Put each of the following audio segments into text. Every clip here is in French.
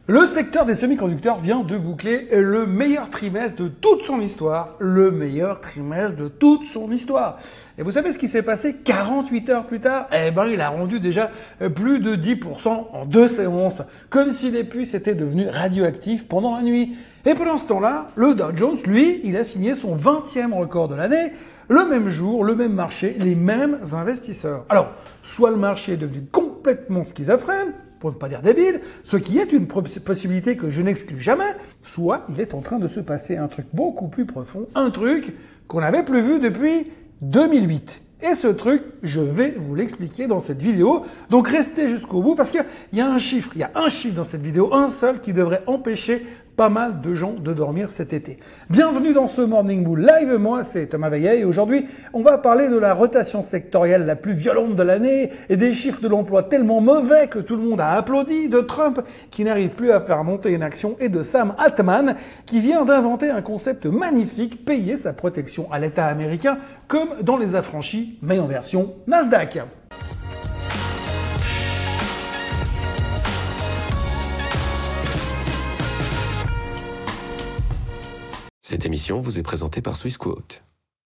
Le secteur des semi-conducteurs vient de boucler le meilleur trimestre de toute son histoire. Le meilleur trimestre de toute son histoire. Et vous savez ce qui s'est passé 48 heures plus tard? Eh ben, il a rendu déjà plus de 10% en 2 séances. Comme si les puces étaient devenues radioactives pendant la nuit. Et pendant ce temps-là, le Dow Jones, lui, il a signé son 20e record de l'année. Le même jour, le même marché, les mêmes investisseurs. Alors, soit le marché est devenu complètement schizophrène, pour ne pas dire débile, ce qui est une possibilité que je n'exclus jamais, soit il est en train de se passer un truc beaucoup plus profond, un truc qu'on n'avait plus vu depuis 2008. Et ce truc, je vais vous l'expliquer dans cette vidéo. Donc restez jusqu'au bout parce qu'il y a un chiffre dans cette vidéo, un seul qui devrait empêcher pas mal de gens de dormir cet été. Bienvenue dans ce Morning Bull Live, moi c'est Thomas Veillet et aujourd'hui on va parler de la rotation sectorielle la plus violente de l'année et des chiffres de l'emploi tellement mauvais que tout le monde a applaudi, de Trump qui n'arrive plus à faire monter une action et de Sam Altman qui vient d'inventer un concept magnifique, payer sa protection à l'État américain comme dans les affranchis mais en version Nasdaq. Cette émission vous est présentée par Swissquote.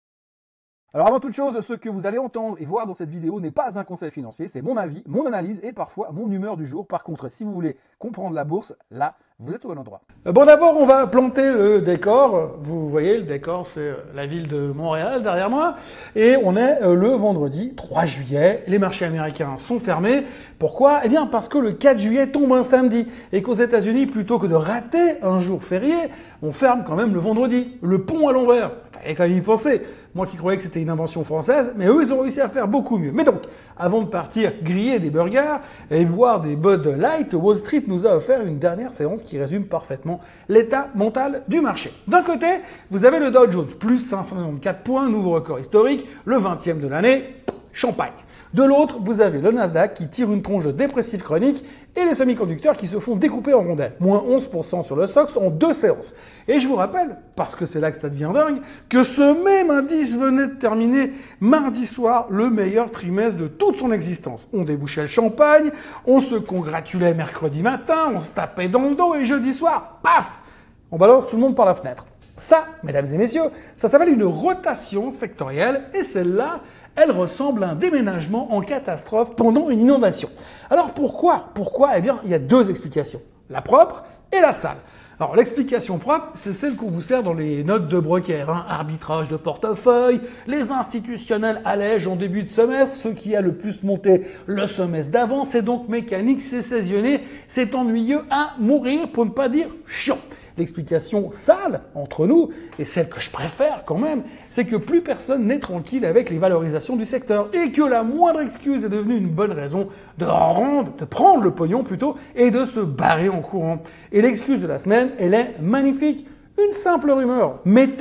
Alors avant toute chose, ce que vous allez entendre et voir dans cette vidéo n'est pas un conseil financier, c'est mon avis, mon analyse et parfois mon humeur du jour. Par contre, si vous voulez comprendre la bourse, là, vous êtes au bon endroit. Bon, d'abord, on va planter le décor. Vous voyez, le décor, c'est la ville de Montréal derrière moi. Et on est le vendredi 3 juillet. Les marchés américains sont fermés. Pourquoi? Eh bien, parce que le 4 juillet tombe un samedi. Et qu'aux États-Unis, plutôt que de rater un jour férié, on ferme quand même le vendredi. Le pont à l'envers. Fallait quand même y penser. Moi qui croyais que c'était une invention française, mais eux, ils ont réussi à faire beaucoup mieux. Mais donc, avant de partir griller des burgers et boire des Bud Light, Wall Street nous a offert une dernière séance qui résume parfaitement l'état mental du marché. D'un côté, vous avez le Dow Jones, plus 594 points, nouveau record historique, le 20e de l'année, champagne. De l'autre, vous avez le Nasdaq qui tire une tronche dépressive chronique et les semi-conducteurs qui se font découper en rondelles. Moins 11% sur le SOX en 2 séances. Et je vous rappelle, parce que c'est là que ça devient dingue, que ce même indice venait de terminer mardi soir le meilleur trimestre de toute son existence. On débouchait le champagne, on se congratulait mercredi matin, on se tapait dans le dos et jeudi soir, paf, on balance tout le monde par la fenêtre. Ça, mesdames et messieurs, ça s'appelle une rotation sectorielle et celle-là, elle ressemble à un déménagement en catastrophe pendant une inondation. Alors pourquoi? Eh bien, il y a 2 explications. La propre et la sale. Alors l'explication propre, c'est celle qu'on vous sert dans les notes de broker. Arbitrage de portefeuille, les institutionnels allègent en début de semestre, ce qui a le plus monté le semestre d'avant, c'est donc mécanique, c'est saisonnier, c'est ennuyeux à mourir pour ne pas dire chiant. L'explication sale, entre nous, et celle que je préfère quand même, c'est que plus personne n'est tranquille avec les valorisations du secteur et que la moindre excuse est devenue une bonne raison de prendre le pognon plutôt et de se barrer en courant. Et l'excuse de la semaine, elle est magnifique. Une simple rumeur.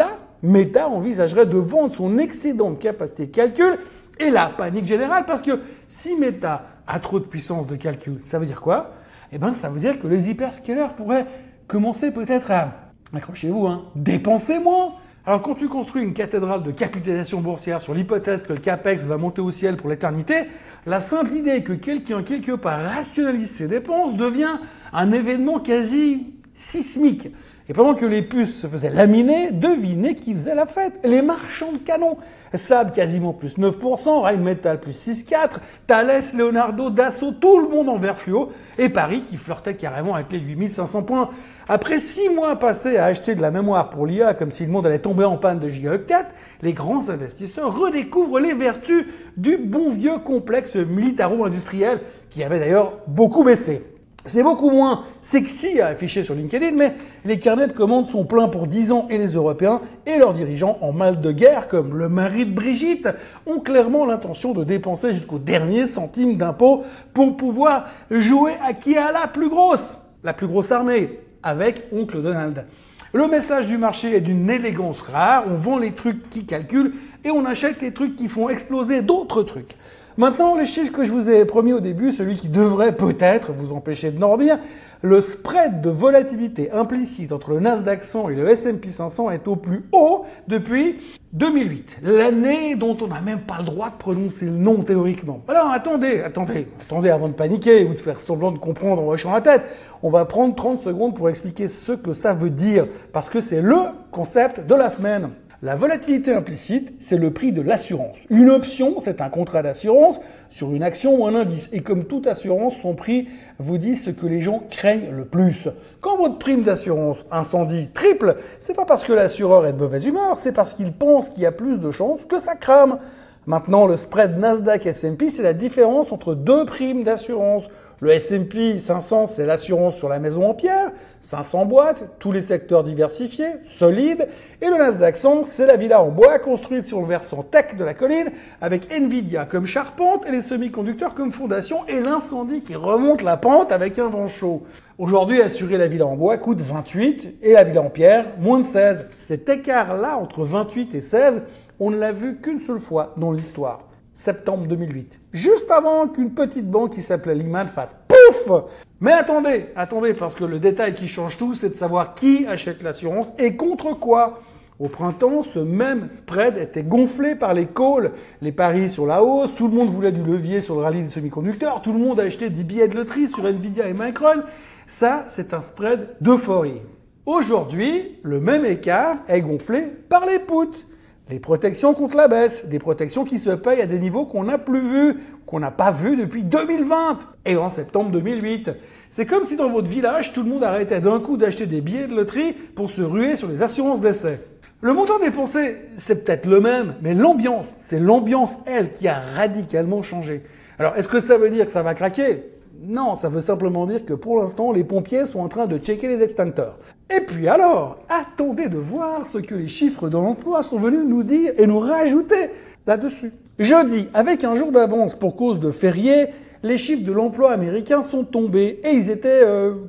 Meta envisagerait de vendre son excédent de capacité de calcul et la panique générale parce que si Meta a trop de puissance de calcul, ça veut dire quoi? Eh bien, ça veut dire que les hyperscalers pourraient commencez peut-être à, accrochez-vous, dépenser moins. Alors quand tu construis une cathédrale de capitalisation boursière sur l'hypothèse que le CAPEX va monter au ciel pour l'éternité, la simple idée que quelqu'un quelque part rationalise ses dépenses devient un événement quasi sismique. Et pendant que les puces se faisaient laminer, devinez qui faisait la fête? Les marchands de canons. Saab quasiment plus 9%, Rheinmetall plus 6,4%, Thales, Leonardo, Dassault, tout le monde en vert fluo, et Paris qui flirtait carrément avec les 8500 points. Après 6 mois passés à acheter de la mémoire pour l'IA comme si le monde allait tomber en panne de gigaoctets, les grands investisseurs redécouvrent les vertus du bon vieux complexe militaro-industriel qui avait d'ailleurs beaucoup baissé. C'est beaucoup moins sexy à afficher sur LinkedIn, mais les carnets de commandes sont pleins pour 10 ans et les Européens et leurs dirigeants en mal de guerre, comme le mari de Brigitte, ont clairement l'intention de dépenser jusqu'au dernier centime d'impôt pour pouvoir jouer à qui a la plus grosse armée, avec Oncle Donald. Le message du marché est d'une élégance rare, on vend les trucs qui calculent et on achète les trucs qui font exploser d'autres trucs. Maintenant, les chiffres que je vous ai promis au début, celui qui devrait peut-être vous empêcher de dormir, le spread de volatilité implicite entre le Nasdaq 100 et le S&P 500 est au plus haut depuis 2008, l'année dont on n'a même pas le droit de prononcer le nom théoriquement. Alors attendez avant de paniquer ou de faire semblant de comprendre en hochant la tête. On va prendre 30 secondes pour expliquer ce que ça veut dire, parce que c'est le concept de la semaine. La volatilité implicite, c'est le prix de l'assurance. Une option, c'est un contrat d'assurance sur une action ou un indice. Et comme toute assurance, son prix vous dit ce que les gens craignent le plus. Quand votre prime d'assurance incendie triple, c'est pas parce que l'assureur est de mauvaise humeur, c'est parce qu'il pense qu'il y a plus de chances que ça crame. Maintenant, le spread Nasdaq S&P, c'est la différence entre deux primes d'assurance. Le S&P 500, c'est l'assurance sur la maison en pierre, 500 boîtes, tous les secteurs diversifiés, solides. Et le Nasdaq 100, c'est la villa en bois construite sur le versant tech de la colline, avec Nvidia comme charpente et les semi-conducteurs comme fondation et l'incendie qui remonte la pente avec un vent chaud. Aujourd'hui, assurer la villa en bois coûte 28 et la villa en pierre, moins de 16. Cet écart-là, entre 28 et 16, on ne l'a vu qu'une seule fois dans l'histoire. Septembre 2008. Juste avant qu'une petite banque qui s'appelait Lehman fasse pouf! Mais attendez, parce que le détail qui change tout, c'est de savoir qui achète l'assurance et contre quoi. Au printemps, ce même spread était gonflé par les calls, les paris sur la hausse, tout le monde voulait du levier sur le rallye des semi-conducteurs, tout le monde a acheté des billets de loterie sur Nvidia et Micron. Ça, c'est un spread d'euphorie. Aujourd'hui, le même écart est gonflé par les puts. Les protections contre la baisse, des protections qui se payent à des niveaux qu'on n'a plus vus, qu'on n'a pas vus depuis 2020 et en septembre 2008. C'est comme si dans votre village, tout le monde arrêtait d'un coup d'acheter des billets de loterie pour se ruer sur les assurances d'essai. Le montant dépensé, c'est peut-être le même, mais l'ambiance, c'est l'ambiance, elle, qui a radicalement changé. Alors, est-ce que ça veut dire que ça va craquer ? Non, ça veut simplement dire que pour l'instant, les pompiers sont en train de checker les extincteurs. Et puis alors, attendez de voir ce que les chiffres de l'emploi sont venus nous dire et nous rajouter là-dessus. Jeudi, avec un jour d'avance pour cause de férié, les chiffres de l'emploi américain sont tombés et ils étaient,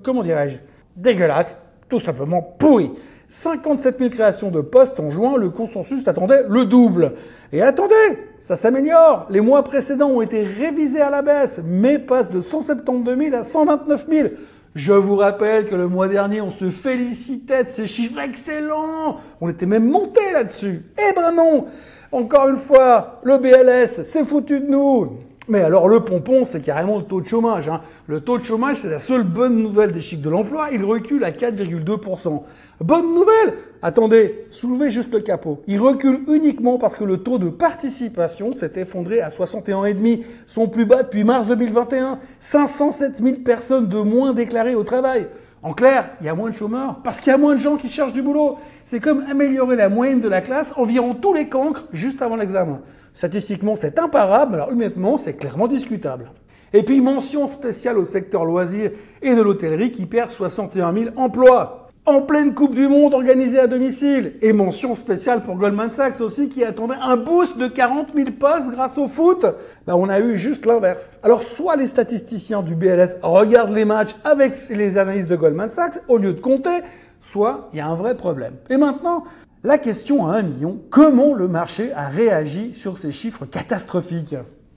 dégueulasses, tout simplement pourris. 57 000 créations de postes en juin, le consensus attendait le double. Et attendez, ça s'améliore. Les mois précédents ont été révisés à la baisse, mais passent de 172 000 à 129 000. Je vous rappelle que le mois dernier, on se félicitait de ces chiffres excellents. On était même monté là-dessus. Eh ben non. Encore une fois, le BLS s'est foutu de nous. Mais alors le pompon, c'est carrément le taux de chômage. Le taux de chômage, c'est la seule bonne nouvelle des chiffres de l'emploi. Il recule à 4,2%. Bonne nouvelle! Attendez, soulevez juste le capot. Il recule uniquement parce que le taux de participation s'est effondré à 61,5%, son plus bas depuis mars 2021. 507 000 personnes de moins déclarées au travail. En clair, il y a moins de chômeurs parce qu'il y a moins de gens qui cherchent du boulot. C'est comme améliorer la moyenne de la classe, environ tous les cancres juste avant l'examen. Statistiquement, c'est imparable, alors humainement, c'est clairement discutable. Et puis, mention spéciale au secteur loisirs et de l'hôtellerie qui perd 61 000 emplois. En pleine Coupe du Monde organisée à domicile. Et mention spéciale pour Goldman Sachs aussi qui attendait un boost de 40 000 postes grâce au foot. On a eu juste l'inverse. Alors soit les statisticiens du BLS regardent les matchs avec les analyses de Goldman Sachs au lieu de compter, soit il y a un vrai problème. Et maintenant, la question à 1 million, comment le marché a réagi sur ces chiffres catastrophiques ?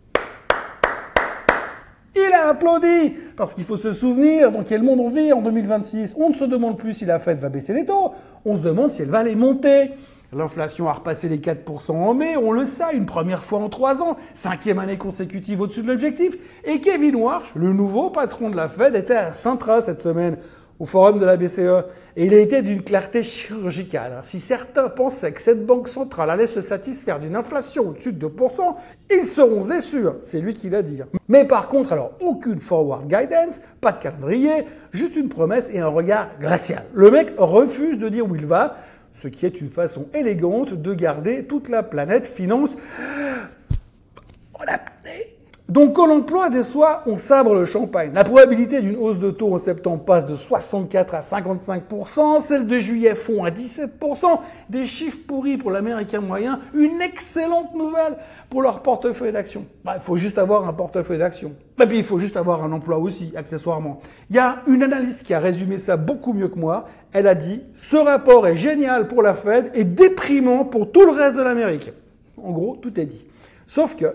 Il a applaudi, parce qu'il faut se souvenir dans quel monde on vit en 2026. On ne se demande plus si la Fed va baisser les taux, on se demande si elle va les monter. L'inflation a repassé les 4% en mai, on le sait, une première fois en 3 ans, 5e année consécutive au-dessus de l'objectif. Et Kevin Warsh, le nouveau patron de la Fed, était à Sintra cette semaine, au forum de la BCE. Et il a été d'une clarté chirurgicale. Si certains pensaient que cette banque centrale allait se satisfaire d'une inflation au-dessus de 2%, ils seront déçus. C'est lui qui l'a dit. Mais par contre, alors, aucune forward guidance, pas de calendrier, juste une promesse et un regard glacial. Le mec refuse de dire où il va, ce qui est une façon élégante de garder toute la planète finance en apnée. Donc quand l'emploi déçoit, on sabre le champagne. La probabilité d'une hausse de taux en septembre passe de 64 à 55%, celle de juillet fond à 17%, des chiffres pourris pour l'américain moyen, une excellente nouvelle pour leur portefeuille d'actions. Il faut juste avoir un portefeuille d'actions. Et puis il faut juste avoir un emploi aussi, accessoirement. Il y a une analyste qui a résumé ça beaucoup mieux que moi. Elle a dit « Ce rapport est génial pour la Fed et déprimant pour tout le reste de l'Amérique ». En gros, tout est dit. Sauf que,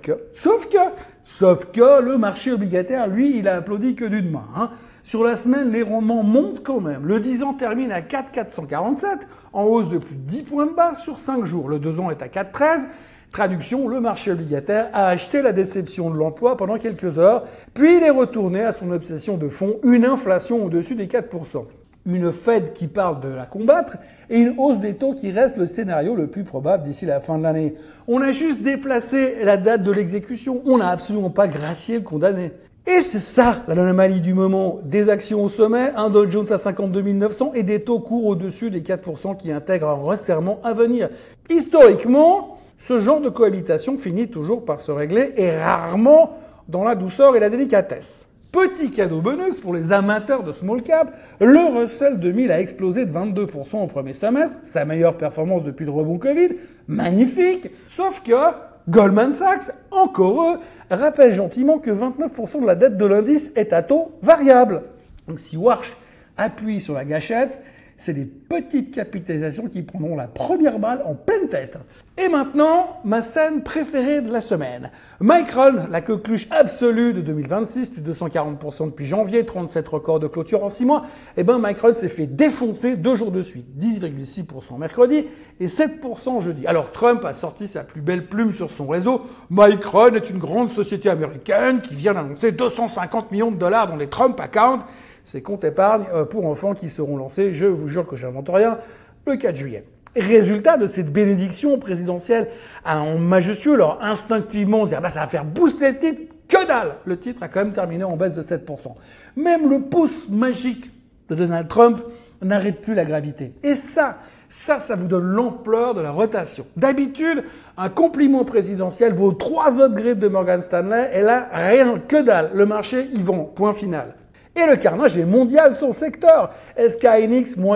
le marché obligataire, lui, il a applaudi que d'une main. Hein. Sur la semaine, les rendements montent quand même. Le 10 ans termine à 4,447, en hausse de plus de 10 points de base sur 5 jours. Le 2 ans est à 4,13. Traduction, le marché obligataire a acheté la déception de l'emploi pendant quelques heures, puis il est retourné à son obsession de fond, une inflation au-dessus des 4%. Une Fed qui parle de la combattre et une hausse des taux qui reste le scénario le plus probable d'ici la fin de l'année. On a juste déplacé la date de l'exécution, on n'a absolument pas gracié le condamné. Et c'est ça l'anomalie du moment, des actions au sommet, un Dow Jones à 52 900 et des taux courts au-dessus des 4% qui intègrent un resserrement à venir. Historiquement, ce genre de cohabitation finit toujours par se régler et rarement dans la douceur et la délicatesse. Petit cadeau bonus pour les amateurs de small cap, le Russell 2000 a explosé de 22% au premier semestre, sa meilleure performance depuis le rebond Covid, magnifique, sauf que Goldman Sachs, encore eux, rappelle gentiment que 29% de la dette de l'indice est à taux variable. Donc si Warsh appuie sur la gâchette, c'est les petites capitalisations qui prendront la première balle en pleine tête. Et maintenant, ma scène préférée de la semaine. Micron, la coqueluche absolue de 2026, plus de 240% depuis janvier, 37 records de clôture en 6 mois. Eh ben, Micron s'est fait défoncer 2 jours de suite. 10,6% mercredi et 7% jeudi. Alors, Trump a sorti sa plus belle plume sur son réseau. Micron est une grande société américaine qui vient d'annoncer 250 millions de dollars dans les Trump accounts. Ces comptes épargne pour enfants qui seront lancés, je vous jure que j'invente rien, le 4 juillet. Résultat de cette bénédiction présidentielle en majuscule, alors instinctivement on se dit ça va faire booster le titre, que dalle. Le titre a quand même terminé en baisse de 7%. Même le pouce magique de Donald Trump n'arrête plus la gravité. Et ça vous donne l'ampleur de la rotation. D'habitude, un compliment présidentiel vaut 3 upgrades de Morgan Stanley, et là, rien, que dalle. Le marché y vend, point final. Et le carnage est mondial sur le secteur. SK Hynix, moins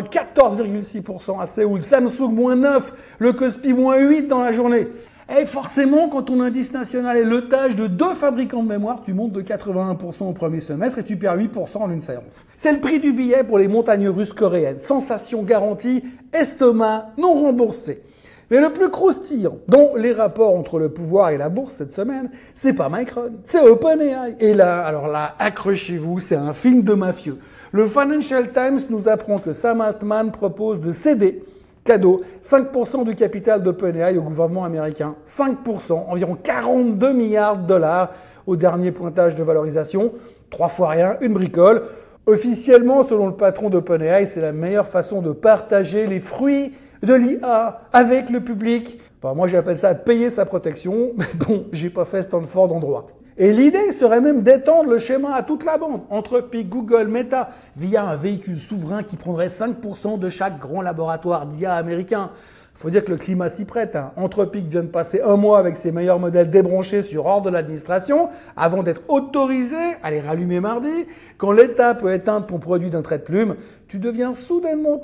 14,6% à Séoul. Samsung, moins 9%. Le Kospi, moins 8% dans la journée. Et forcément, quand ton indice national est l'otage de 2 fabricants de mémoire, tu montes de 81% au premier semestre et tu perds 8% en une séance. C'est le prix du billet pour les montagnes russes coréennes. Sensation garantie, estomac non remboursé. Mais le plus croustillant, dont les rapports entre le pouvoir et la bourse cette semaine, c'est pas Micron, c'est OpenAI. Et là, alors là, accrochez-vous, c'est un film de mafieux. Le Financial Times nous apprend que Sam Altman propose de céder, cadeau, 5% du capital d'OpenAI au gouvernement américain. 5%, environ 42 milliards de dollars au dernier pointage de valorisation. 3 fois rien, une bricole. Officiellement, selon le patron d'OpenAI, c'est la meilleure façon de partager les fruits de l'IA avec le public. Enfin, moi, j'appelle ça payer sa protection. Mais bon, j'ai pas fait Stanford en droit. Et l'idée serait même d'étendre le schéma à toute la bande, Anthropic, Google, Meta, via un véhicule souverain qui prendrait 5% de chaque grand laboratoire d'IA américain. Faut dire que le climat s'y prête. Hein. Anthropic vient de passer 1 mois avec ses meilleurs modèles débranchés sur ordre de l'administration avant d'être autorisé à les rallumer mardi. Quand l'État peut éteindre ton produit d'un trait de plume, tu deviens soudainement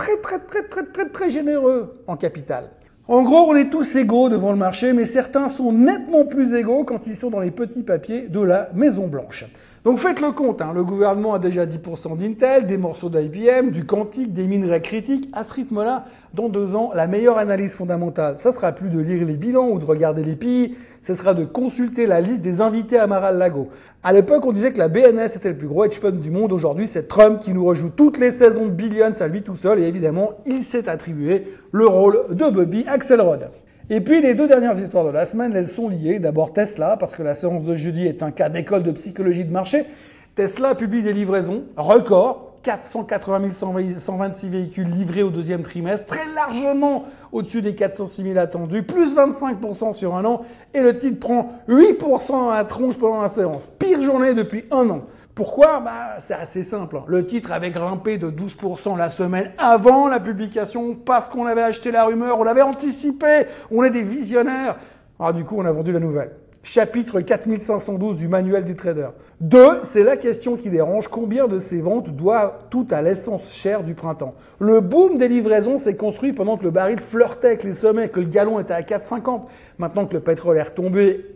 très généreux en capital. En gros, on est tous égaux devant le marché, mais certains sont nettement plus égaux quand ils sont dans les petits papiers de la Maison Blanche. Donc faites le compte, hein. Le gouvernement a déjà 10% d'Intel, des morceaux d'IBM, du quantique, des minerais critiques. À ce rythme-là, dans 2 ans, la meilleure analyse fondamentale, ça sera plus de lire les bilans ou de regarder les PI, ce sera de consulter la liste des invités à Mar-a-Lago. À l'époque, on disait que la BNS était le plus gros hedge fund du monde. Aujourd'hui, c'est Trump qui nous rejoue toutes les saisons de Billions à lui tout seul. Et évidemment, il s'est attribué le rôle de Bobby Axelrod. Et puis, les 2 dernières histoires de la semaine, elles sont liées. D'abord, Tesla, parce que la séance de jeudi est un cas d'école de psychologie de marché. Tesla publie des livraisons records. 480 126 véhicules livrés au 2e trimestre, très largement au-dessus des 406 000 attendus, plus 25% sur 1 an, et le titre prend 8% à la tronche pendant la séance. Pire journée depuis 1 an. Pourquoi ? C'est assez simple. Le titre avait grimpé de 12% la semaine avant la publication, parce qu'on avait acheté la rumeur, on l'avait anticipé, on est des visionnaires. Alors du coup, on a vendu la nouvelle. Chapitre 4512 du manuel du trader. 2, c'est la question qui dérange. Combien de ces ventes doivent tout à l'essence chère du printemps ? Le boom des livraisons s'est construit pendant que le baril flirtait avec les sommets, que le gallon était à 4,50. Maintenant que le pétrole est retombé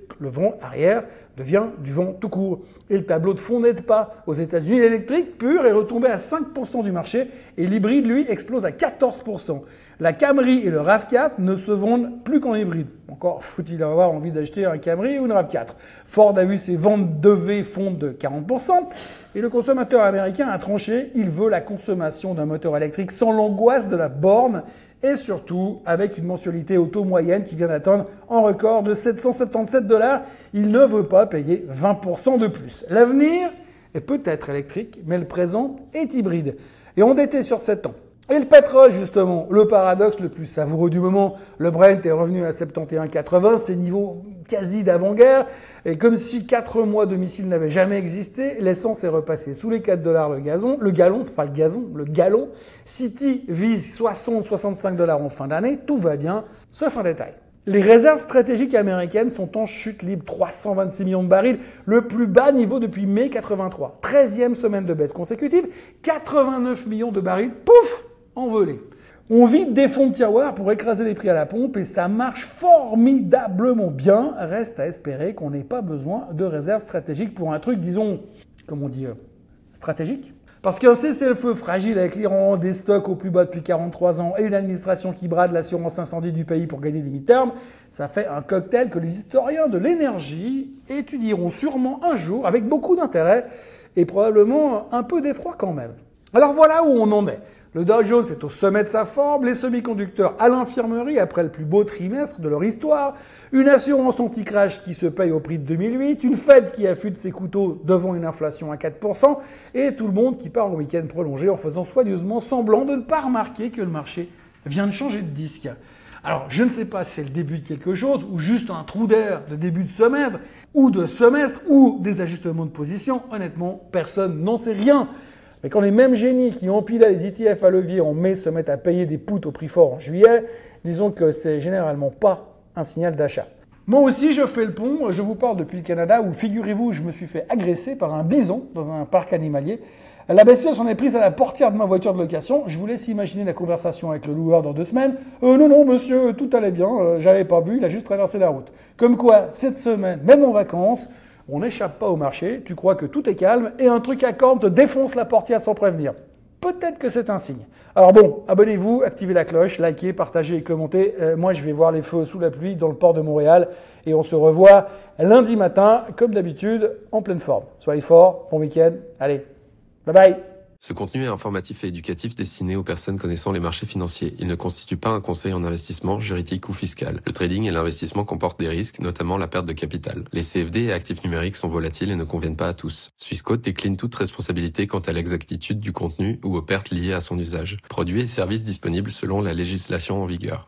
le vent arrière devient du vent tout court. Et le tableau de fond n'aide pas. Aux États-Unis, l'électrique pur est retombé à 5% du marché et l'hybride, lui, explose à 14%. La Camry et le RAV4 ne se vendent plus qu'en hybride. Encore faut-il avoir envie d'acheter un Camry ou une RAV4. Ford a vu ses ventes d'EV fondre de 40%. Et le consommateur américain a tranché. Il veut la consommation d'un moteur électrique sans l'angoisse de la borne. Et surtout, avec une mensualité auto moyenne qui vient d'atteindre en record de 777 $. Il ne veut pas payer 20% de plus. L'avenir est peut-être électrique, mais le présent est hybride. Et endetté sur 7 ans. Et le pétrole, justement, le paradoxe le plus savoureux du moment, le Brent est revenu à 71,80, c'est niveau quasi d'avant-guerre, et comme si 4 mois de missiles n'avaient jamais existé, l'essence est repassée sous les 4 $ le gallon. City vise 60-65 $ en fin d'année, tout va bien, sauf un détail. Les réserves stratégiques américaines sont en chute libre, 326 millions de barils, le plus bas niveau depuis mai 83. 13e semaine de baisse consécutive, 89 millions de barils, pouf, envolés. On vide des fonds de tiroir pour écraser les prix à la pompe et ça marche formidablement bien. Reste à espérer qu'on n'ait pas besoin de réserves stratégiques pour un truc, disons, comment on dit, stratégique. Parce qu'un cessez-le-feu fragile avec l'Iran, des stocks au plus bas depuis 43 ans et une administration qui brade l'assurance incendie du pays pour gagner des mi-termes, ça fait un cocktail que les historiens de l'énergie étudieront sûrement un jour avec beaucoup d'intérêt et probablement un peu d'effroi quand même. Alors voilà où on en est. Le Dow Jones est au sommet de sa forme, les semi-conducteurs à l'infirmerie après le plus beau trimestre de leur histoire, une assurance anti-crash qui se paye au prix de 2008, une Fed qui affûte ses couteaux devant une inflation à 4% et tout le monde qui part en week-end prolongé en faisant soigneusement semblant de ne pas remarquer que le marché vient de changer de disque. Alors, je ne sais pas si c'est le début de quelque chose ou juste un trou d'air de début de semestre ou des ajustements de position. Honnêtement, personne n'en sait rien. Mais quand les mêmes génies qui empilaient les ETF à levier en mai se mettent à payer des puts au prix fort en juillet, disons que c'est généralement pas un signal d'achat. Moi aussi, je fais le pont. Je vous parle depuis le Canada où, figurez-vous, je me suis fait agresser par un bison dans un parc animalier. La bestiole s'en est prise à la portière de ma voiture de location. Je vous laisse imaginer la conversation avec le loueur dans 2 semaines. Non, monsieur, tout allait bien. J'avais pas bu, il a juste traversé la route. Comme quoi, cette semaine, même en vacances, on n'échappe pas au marché, tu crois que tout est calme et un truc à corne te défonce la portière sans prévenir. Peut-être que c'est un signe. Alors bon, abonnez-vous, activez la cloche, likez, partagez et commentez. Moi, je vais voir les feux sous la pluie dans le port de Montréal et on se revoit lundi matin, comme d'habitude, en pleine forme. Soyez forts, bon week-end, allez, bye bye. Ce contenu est informatif et éducatif destiné aux personnes connaissant les marchés financiers. Il ne constitue pas un conseil en investissement, juridique ou fiscal. Le trading et l'investissement comportent des risques, notamment la perte de capital. Les CFD et actifs numériques sont volatiles et ne conviennent pas à tous. Swissquote décline toute responsabilité quant à l'exactitude du contenu ou aux pertes liées à son usage. Produits et services disponibles selon la législation en vigueur.